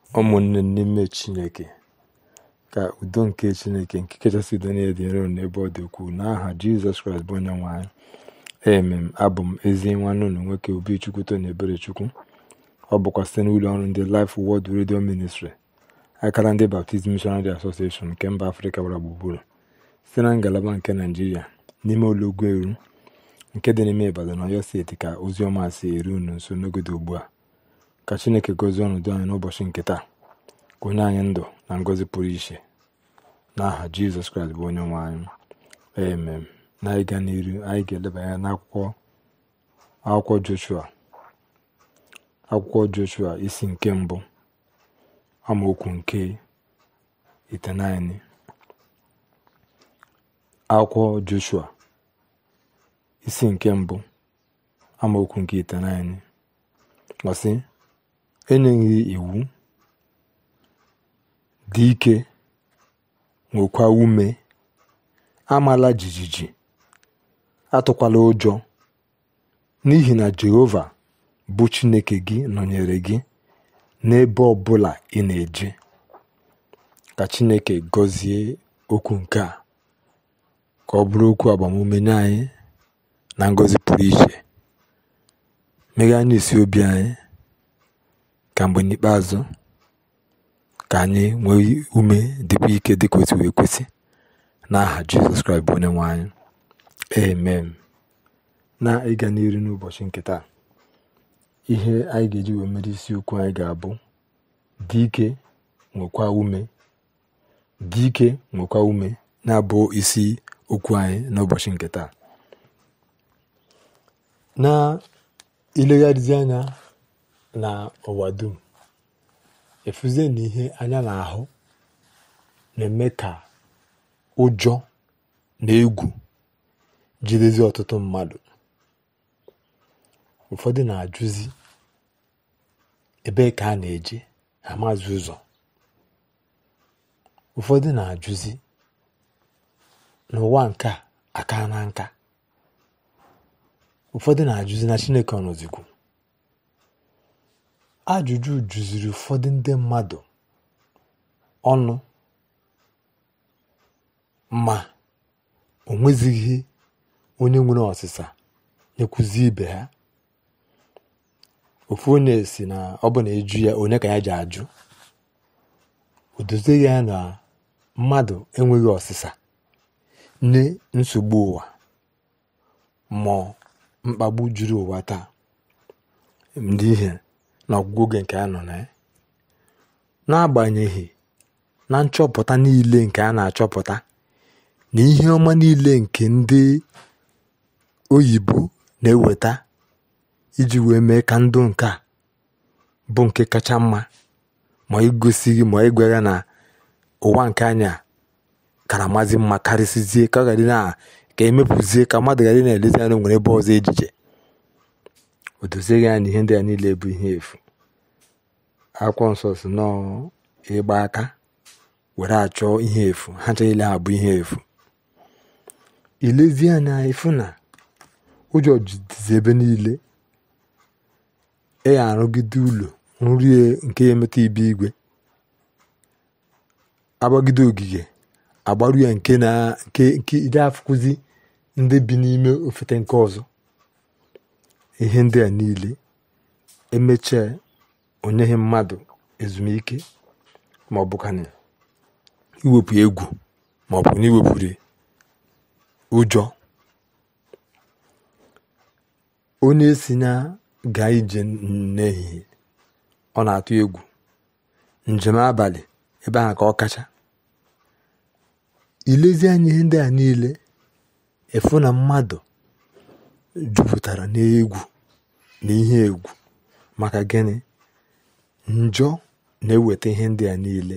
ụmụnne n'ime Chineke, ka udo nke Chineke nke kachasị udo niile dị nro n'ebe ọ dị ukwuu n'aha Jizọs Kraịst bụ onye nwe anyị. Amen. Abụ m ezi nwanne unu nwoke Obichukwu Tony Eberechukwu. Ọ bụkwa site n'ụlọ ọrụ ndị Life Word Radio Ministry, akara ndị Baptist Missionary Association nke mba Afrịka gbara gburugburu, site na ngalaba nke Naịjirịa n'ime ụlọugwu eru nke dị n'ime Ibadan na Ọyọ steeti, ka ozi ọma si eru unu nso n'oge dị ugbu a. Ka Chineke gozie ọnọdụ anyị n'ụbọchị nke taa, ka onye anyị ndụ na ngọzi pụrụ iche n'aha Jizọs Kraịst bụ onye nwe anyị. Amen. Na ịga n'iru, anyị ga-eleba anya n'akwụkwọ Joshua isi nke mbụ amaokwu nke 9. Akwụkwọ Joshua isi nke mbụ amaokwu nke 9 ọsị: enyeghị iwu dị ike, nwekwa ume, amala jijiji, atụkwala ụjọ, n'ihi na Jehova bụ Chineke gị nọnyere gị n'ebe ọbụla ị na-eje. Ka Chineke gọzie okwu nke a, ka ọ bụrụ okwu agbamume nye anyị na ngọzi pụrụ iche, meghe anyị isi obi anyị, ka mgbe n'ikpeazụ ka anyị nwee ume dịkwa ike dịka otu wee kwesị n'aha Jizọs Kraịst bụ onye nwe anyị. Amen. Na ịga n'iru n'ụbọchị nke taa, ihe anyị ga-eji wee mere isiokwu anyị ga-abụ dị ike nwekwa ume. Dị ike nwekwa ume na-abụ isi okwu anyị n'ụbọchị nke taa. Na ilegharịzi anya na ụwa dum, efuzie na ihe anya na-ahụ na-eme ka ụjọ na egwu jidezi ọtụtụ mmadụ. Ụfọdụ na-ajụzi ebe ka a na-eje, amazi ụzọ. Ụfọdụ na-ajụzi n'ụwa nke a aka na nka. Ụfọdụ na-ajụzi na Chineke ọ nọzikwu. Ajụjụ juziri ụfọdụ ndị mmadụ ọnụ, ma o nwezighị onye nwere ọsịsa nyekwuzi ibe ha. Ofu onye si na ọ bụ na eju ya, onye ka ya ji ajụ. O dozighị ya na mmadụ enweghị ọsịsa nye nsogbu ụwa ma mkpagbu juru ụwa taa, ndị ihe na ọgwụgwụ oge nke a nọ na ya. N'agbanyeghị na nchọpụta niile nke a na-achọpụta na ihe ọma niile nke ndị oyibo na-eweta iji wee mee ka ndụ nke a bụ nke kacha mma, ma igosighị ma ịgwara na ụwa nke anya kara mazi mma karịsịzie, ka ọ gadị na ka emepụzie ka mmadụ gadị na-elezi anya nwere ebe ọzọ ejije. O dozighị ya na ihe ndị a niile bụ ihe efu. Akwụkwọ nsọ si nọọ ịgba aka were achọ ihe efu, ha niile ha bụ ihe efu. Ilezi anya efu na ụjọ jidezi ebe niile. Ya arụgide ụlọ nri nke ya emeta ibe igwe, agbagide ogige agbaru ya nke ide afụkụzi ndị bi n'ime ofete nke ọzọ. Ihe ndị a niile emechaa onyeghị mmadụ ezumike, ma ọ bụkana iwepụ egwu, ma ọ bụ na iwepụrụ ụjọ. Onye si na gaa ije n'ehihie, ọ na-atụ egwu. Njem abalị, ebe ahụ ka ọ kacha. Ilezi anya ihe ndị a niile, efu na mmadụ jupụtara n'egwu na ihe egwu. Maka gịnị? Njọ na-eweta ihe ndị a niile.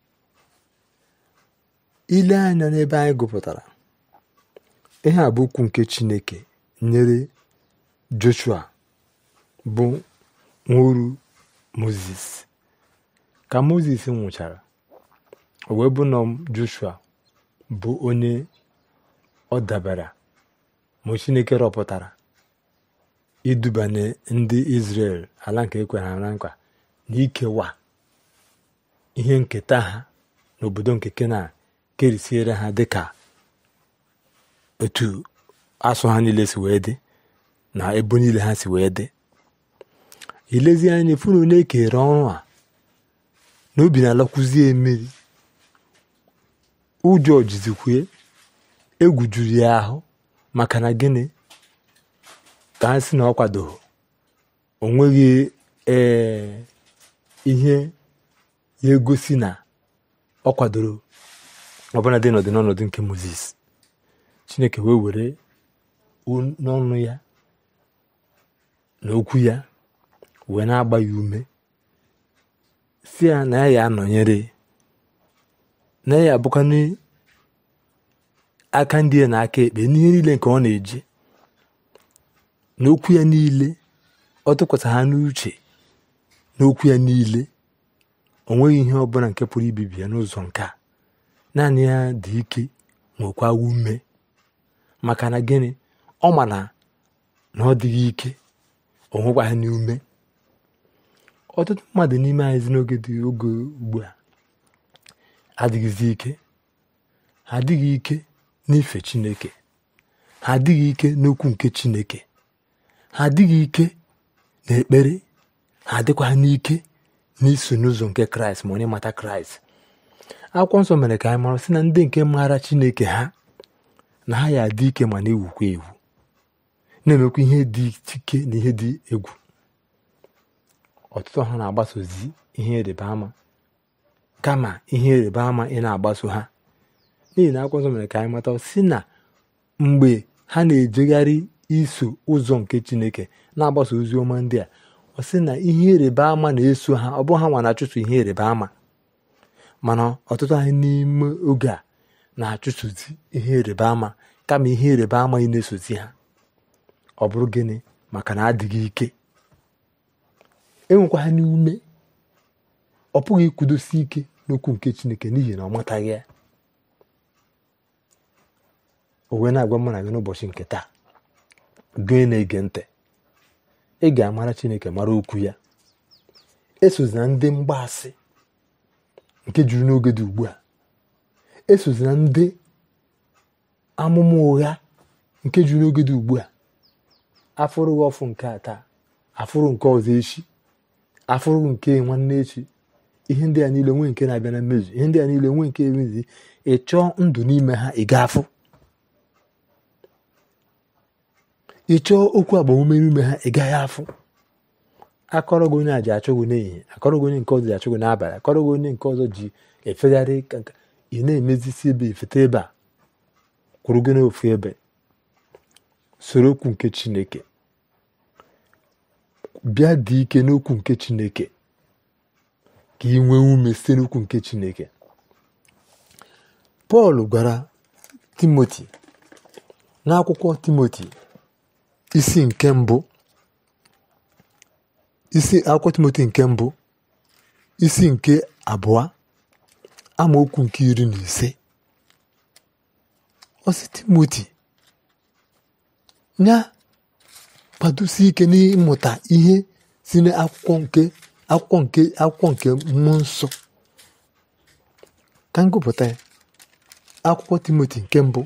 Ile anya n'ebe anyị gụpụtara, ihe a bụ okwu nke Chineke nyere Joshua bụ nwuru Mozis. Ka Mozis nwụchara, o wee bụ na Joshua bụ onye ọ dabara ma Chineke rọpụtara idubanye ndị Izrel ala nke ekwere ha na nkwa na ikewa ihe nketa ha n'obodo nke Kenan kerisiere ha dịka otu asụ ha niile si wee dị na ebo niile ha si wee dị. ilezi anya efu na onye ekere ọrụ a na obi na-alakwuzie mmiri, ụjọ jizikwe, egwu juru ya ahụ, maka na gịnị ka ha si na ọ kwadoghị, o nweghị ihe ya egosi na ọ kwadoro ọbụla dị n'ọnọdụ nke Mozis. Chineke wee were n'ọnụ ya na okwu ya wee na-agba ya ume, si ya na ya anọnyere, na ya abụkwa aka ndị ya na aka ekpe n'ihe niile nke ọ na-eji, n'okwu ya niile ọ tụkwasị ha n'uche, n'okwu ya niile o nweghị ihe ọbụla nke pụrụ ibibi ya n'ụzọ nke a. Naanị ya dị ike, nwekwa ume, maka na gịnị, ọ ma na ọ dịghị ike, o nwekwa ha n'ume. Ọtụtụ mmadụ n'ime anyị n'oge ugbu a adịghịzi ike, ha adịghị ike n'ife Chineke, ha adịghị ike n'okwu nke Chineke, ha adịghị ike n'ekpere, ha adịkwa n'ike n'iso n'ụzọ nke Kraịst ma onye mata Kraịst. Akwụkwọ nsọ mere ka anyị mara sị na ndị nke maara Chineke ha na ha ya adị ike ma na-ewukwa ewu, na-emekwa ihe dị ike na ihe dị egwu. Ọtụtụ ha na-agbasozi ihe ịrịba ama kama ihe ịrịba ama ị na-agbaso ha, n'ihi na akwụkwọ nsọ mere ka anyị mata sị na mgbe ha na-ejegharị iso ụzọ nke Chineke na-agbaso ozi ọma ndị a, ọ sị na ihe ịrịba ama na-eso ha. Ọ bụ ha nwa na-achụso ihe ịrịba ama, mana ọtụtụ anyị n'ime oge a na-achụsozi ihe ịrịba ama kama ihe ịrịba ama ị na-esozi ha. Ọ bụrụ gịnị? Maka na adịghị ike, enwekwa ha n'ume, ọ pụghị ikwudosi ike n'okwu nke Chineke n'ihi na ọ mataghị ya. O wee na-agwa mụ na gị n'ụbọchị nke taa, gị na-ege ntị, ị ga-amara Chineke, mara okwu ya. Esozina ndị mgbaasị nke juru n'oge dị ugbu a, esozina ndị amụma ụgha nke juru n'oge dị ugbu a. Afụrụ ọfụ nke a taa, afụrụ nke ọzọ echi, afụrụ nke nwanne echi. Ihe ndị a niile nwee nke na-abịa na mmezu, ihe ndị a niile nwee nke emezi. Ị chọọ ndụ n'ime ha, ị ga-afụ. Ị chọọ okwu agbamume n'ime ha, ị gaghị afụ. Akọrọ gị onye a ji achọ gị n'ehihie, akọrọ gị onye nke ọzọ ji achọ gị n'abalị, akọrọ gị onye nke ọzọ ji efegharị ka ị na-emezisi ebe ifete ebe a, kwụrụ gị n'ofu ebe. Soro okwu nke Chineke, bịa dị ike n'okwu nke Chineke, ka ị nwee ume site n'okwu nke Chineke. Pọl gwara Timoti n'akwụkwọ Timoti akwụkwọ Timoti nke mbụ isi nke 2 amaokwu nke 15. Ọ sị Timoti, nya kwadosi ike n'ịmụta ihe si n'akwụkwọ nke mmụọ nsọ. Ka m gụpụta ya. Akwụkwọ Timoti nke mbụ,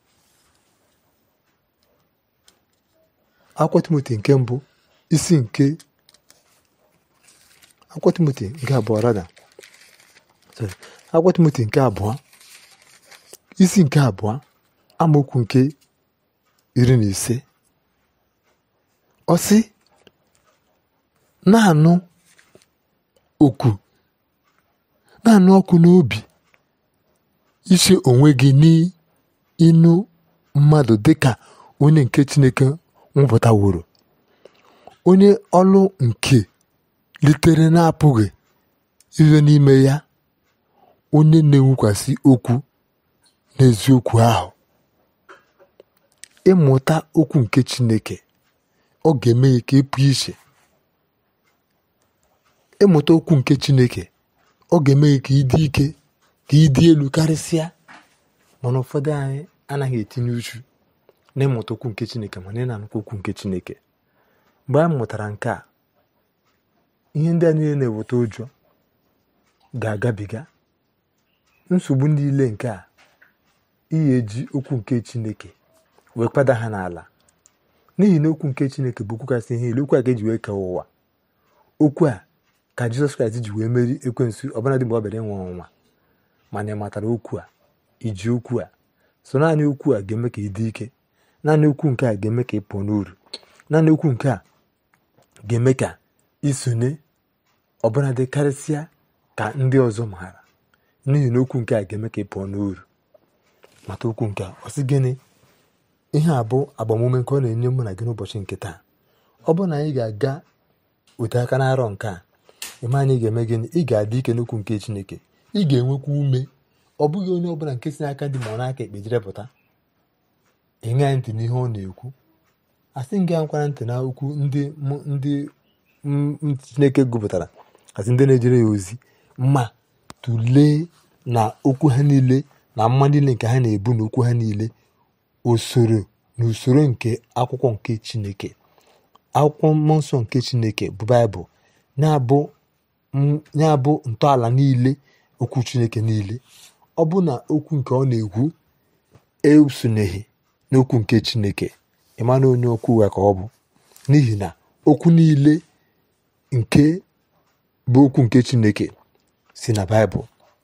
akwụkwọ Timoti nke mbụ isi nke akwụkwọ Timoti nke abụọ akwụkwọ Timoti nke abụọ isi nke 2 amaokwu nke 15. Ọ sị, na-anụ ọkụ n'obi iche onwe gị n'ịnụ mmadụ dịka onye nke Chineke nwụpụtaworo, onye ọlụ nke litere na-apụghị izo n'ime ya, onye na-enwekwasị okwu n'eziokwu ahụ. Ịmụta okwu nke Chineke, ọ ga-eme ka ị pụọ iche. Ịmụta okwu nke Chineke, ọ ga-eme ka ị dị ike, ka ị dị elu karịsịa. Mana ụfọdụ anyị anaghị etinye uchu n'ịmụta okwu nke Chineke, mana ị na-anụkwa okwu nke Chineke. Mgbe anyị mụtara nke a, ihe ndị a niile na-eweta ụjọ, ga-agabiga. Nsogbu niile nke a ihe eji okwu nke Chineke wee kpada ha n'ala, n'ihi na okwu nke Chineke bụ okwu kasị ihe niile. Okwu a ka eji wee kee ụwa. Okwu a ka Jizọs Kraịst ji wee meri ekwensu ọbụladị mgbe ọ bịara ịnwe ọnwa. Mana ị matara okwu a, iji okwu a. So naanị okwu a ga-eme ka ị dị ike. Naanị okwu nke a ga-eme ka ị pụọ n'uru. Naanị okwu nke a ga-eme ka isonye ọbụladị karịsịa ka ndị ọzọ maara, n'ihi na okwu nke a ga-eme ka ị pụọ n'uru. Mata okwu nke a. Ọ sị gịnị? Ihe a bụ agbamume nke ọ na-enye mụ na gị n'ụbọchị nke taa. Ọ bụ na anyị ga-aga ote aka n'arọ nke a, ịma anyị ga-eme gịnị? Ị ga-adị ike n'okwu nke Chineke. Ị ga-enwekwa ume. Ọ bụghị onye ọbụla nke si n'aka dị ma ọ n'aka ekpe jire pụta. Ị ṅaa ntị n'ihe ọ na-ekwu. Asị m gị akwara ntị na okwu ndị Chineke gụpụtara, asị ndị na-ejere ya ozi, ma tụlee na okwu ha niile na mma niile nke ha na-ebu na okwu ha niile n'usoro nke akwụkwọ nke Chineke. Akwụkwọ mmụọ nsọ nke Chineke bụ Baịbụl na-abụ ntọala niile okwu Chineke niile. Ọ bụ na okwu nke ọ na-ekwu esonyeghị n'okwu nke Chineke, ịma na onye okwu ụgha ka ọ bụ. N'ihi na okwu niile nke bụ okwu nke Chineke si na Baịbụl.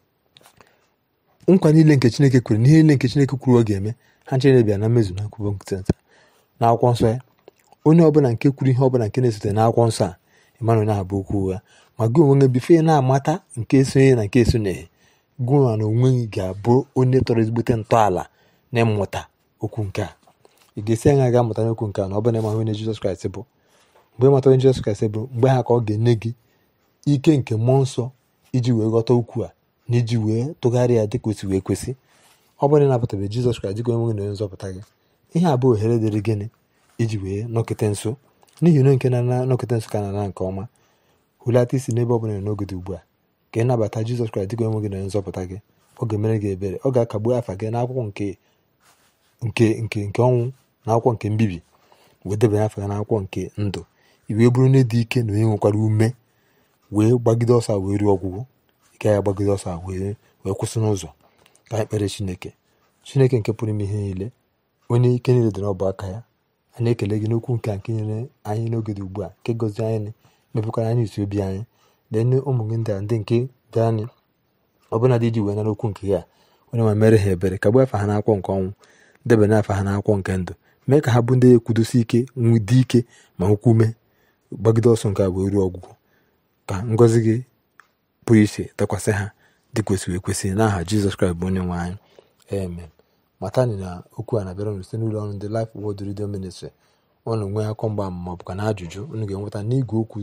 Nkwa niile nke Chineke kwere, n'ihe niile nke Chineke kwuru ọ ga-eme, ha chere bịa na mmezu na nkwubo n'akwụkwọ nsọ ya. Onye ọbụla nke kwuru ihe ọbụla nke na-esote n'akwụkwọ nsọ a, ịma na onye ahụ bụ okwu ụgha. Ma gị onwe gị bifo na-amata nke esonye na nke esonyeghị, gị na onwe gị ga-abụ onye tọrọ ezigbote ntọala na ịmụta okwu nke a. Ị ga-esi anya ga-amụta n'okwu nke a na ọ bụla ịma onye Jizọs Kraịst bụ. Mgbe ịmata onye Jizọs Kraịst bụ, mgbe ha ka ọ ga-enye gị ike nke mmụọ nsọ iji wee ghọta okwu a na iji wee tụgharịa ya dịka o si wee kwesị. Ọ bụrụ na ị napụtabe Jizọs Kraịst dịka onye nwe gị na onye nzọpụta gị, ihe a bụ ohere dịrị gịnị? Iji wee nọkete nso. N'ihi na nke na-anọkete nso ka na nke ọma. Hulata isi n'ebe ọ bụla n'oge dị ugbu a ka ị nabata Jizọs Kraịst dịka onye nwe gị na onye nzọpụta gị. Ọ ga-emere gị ebere. Ọ ga-akagbu afa gị n'akwụkwọ nke ọnwụ na akwụkwọ nke mbibi, wee debanye afa gị n'akwụkwọ nke ndụ. I wee bụrụ onye dị ike na onye nwekwara ume, wee gbagide ọsọ wee ruo ọgwụgwụ. Ị gaghị agbagide ọsọ wee kwụsị n'ụzọ. Ka anyị kpere Chineke nke pụrụ ime ihe niile, onye ike niile dị n'ọbụ aka ya. Anyị ekele gị n'okwu nke a nke nyere anyị n'oge dị ugbu a, nke gọzie anyị, mepụkwara anyị isi obi anyị. Lee ụmụ gị ndị nke bịara anyị ọbụla dị iji wee nara okwu nke ya. Onye nwe mere ha ebere, kagbuo afa ha n'akwụkwọ nke ọnwụ, debanye afa ha n'akwụkwọ nke ndụ. Mee ka ha bụ ndị ekwudosi ike, dị ike ma nwekwa ume, gbagide ọsọ nke a wee ruo ọgwụgwụ. Ka ngọzi gị pụrụ iche dakwasị ha dị kwesịrị ekwesị, n'aha Jizọs Kraịst bụ onye nwe anyị. Amen. Matani na okwu a na-abịara unu site n'ụlọ ọrụ ndị Life Word Radio Ministry. Unu nwee akọ mgbaama ma ọ bụ na ajụjụ, unu ga-enweta n'igwe okwu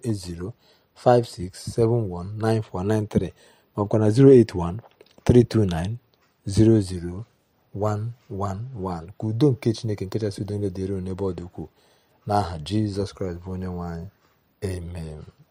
08056719493 ma ọ bụ na 08132900111. Ka udo nke Chineke nke kachasị udo niile dịrị unu n'ebe ọ dị ukwuu, n'aha Jizọs Kraịst bụ onye nwe anyị. Amen.